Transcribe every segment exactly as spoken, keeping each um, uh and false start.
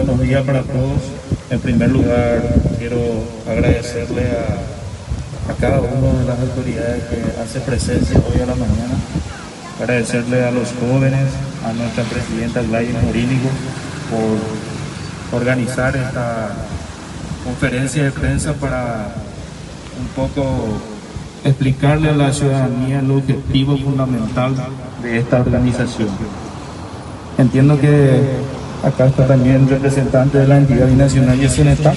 buenos días para todos. En primer lugar, quiero agradecerle a, a cada una de las autoridades que hace presencia hoy a la mañana. Agradecerle a los jóvenes, a nuestra presidenta Gladys Morínigo por organizar esta conferencia de prensa para un poco explicarle a la ciudadanía el objetivo fundamental de esta organización. Entiendo que acá está también representante de la entidad binacional Yesunetá.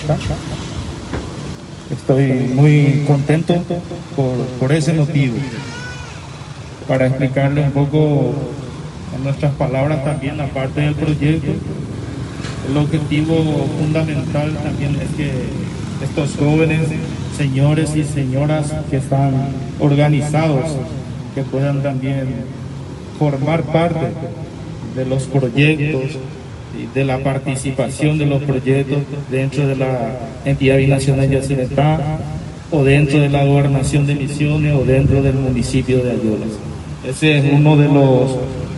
Estoy muy contento por, por ese motivo, para explicarle un poco en nuestras palabras también, aparte del proyecto, el objetivo fundamental también es que estos jóvenes, señores y señoras que están organizados, que puedan también formar parte de los proyectos y de la participación de los proyectos dentro de la entidad binacional Yacyretá, o dentro de la gobernación de Misiones, o dentro del municipio de Ayolas. Ese es uno de los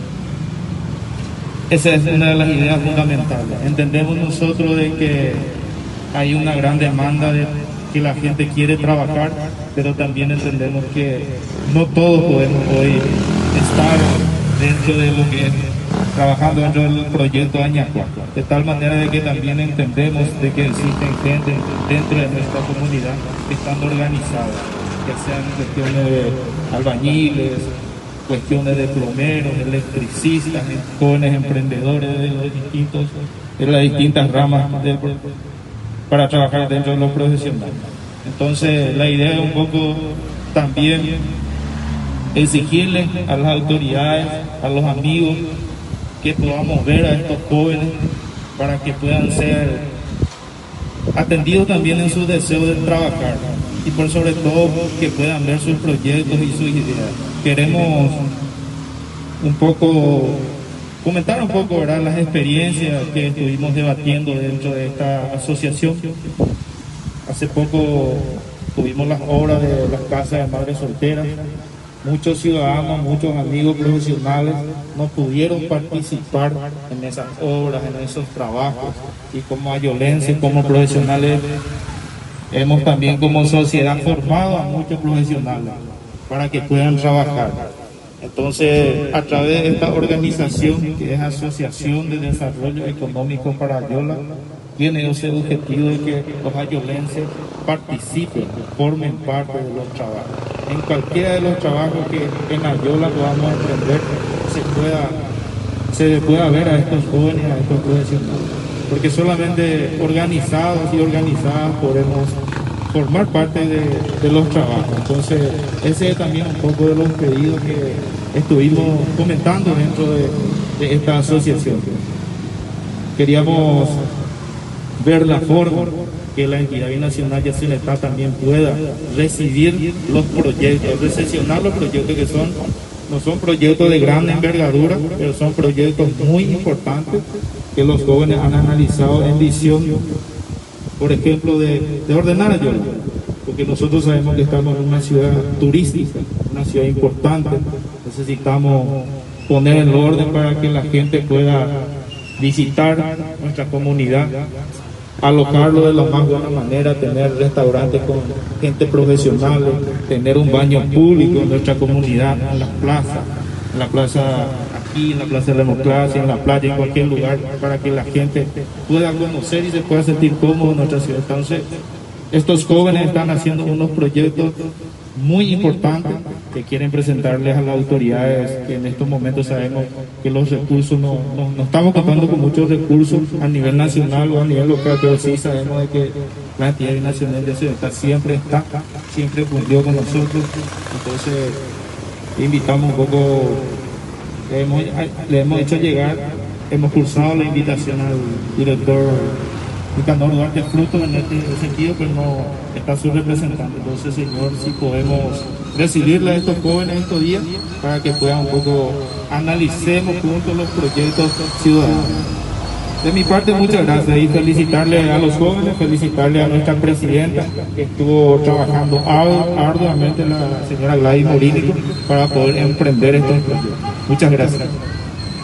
esa es una de las ideas fundamentales. Entendemos nosotros de que hay una gran demanda de que la gente quiere trabajar, pero también entendemos que no todos podemos hoy estar dentro de lo que es trabajando dentro del proyecto Añacua, de tal manera de que también entendemos de que existen gente dentro de nuestra comunidad que están organizadas, ya sean cuestiones de albañiles, cuestiones de plomeros, electricistas, jóvenes emprendedores de los distintos, de las distintas ramas del, para trabajar dentro de los profesionales. Entonces la idea es un poco también exigirle a las autoridades, a los amigos, que podamos ver a estos jóvenes para que puedan ser atendidos también en su deseo de trabajar, y por sobre todo que puedan ver sus proyectos y sus ideas. Queremos un poco comentar un poco, ¿verdad?, las experiencias que estuvimos debatiendo dentro de esta asociación. Hace poco tuvimos las obras de las casas de madres solteras. Muchos ciudadanos, muchos amigos profesionales no pudieron participar en esas obras, en esos trabajos, y como ayolenses, como profesionales, hemos también como sociedad formado a muchos profesionales para que puedan trabajar. Entonces, a través de esta organización, que es Asociación de Desarrollo Económico para Ayola, tiene ese objetivo de que los ayolenses participen, formen parte de los trabajos. En cualquiera de los trabajos que en Ayola podamos emprender, se pueda, se pueda ver a estos jóvenes, a estos profesionales. Porque solamente organizados y organizadas podemos formar parte de, de los trabajos. Entonces, ese es también un poco de los pedidos que estuvimos comentando dentro de, de esta asociación. Queríamos ver la forma que la entidad binacional Yacyretá también pueda recibir los proyectos, recepcionar los proyectos que son, no son proyectos de gran envergadura, pero son proyectos muy importantes que los jóvenes han analizado en visión, por ejemplo, de, de ordenar Ayola, porque nosotros sabemos que estamos en una ciudad turística, una ciudad importante. Necesitamos poner en orden para que la gente pueda visitar nuestra comunidad, alojarlo de la más buena manera, tener restaurantes con gente profesional, tener un baño público en nuestra comunidad, en las plazas, en la plaza aquí, en la plaza de la democracia, en la playa, en cualquier lugar, para que la gente pueda conocer y se pueda sentir cómodo en nuestra ciudad. Entonces, estos jóvenes están haciendo unos proyectos muy importantes que quieren presentarles a las autoridades, que en estos momentos sabemos que los recursos no, no, no estamos contando con muchos recursos a nivel nacional o a nivel local, pero sí sabemos de que la entidad nacional de Ciudad siempre está, siempre cumplió con nosotros. Entonces invitamos un poco, le hemos, le hemos hecho llegar, hemos cursado la invitación al director Nicanor Duarte Fruto en este sentido, pero no está su representante. Entonces, señor, si podemos recibirle a estos jóvenes estos días para que puedan un poco analicemos juntos los proyectos ciudadanos. De mi parte, muchas gracias, y felicitarle a los jóvenes, felicitarle a nuestra presidenta que estuvo trabajando arduamente, la señora Gladys Morínigo, para poder emprender estos proyectos. Muchas gracias.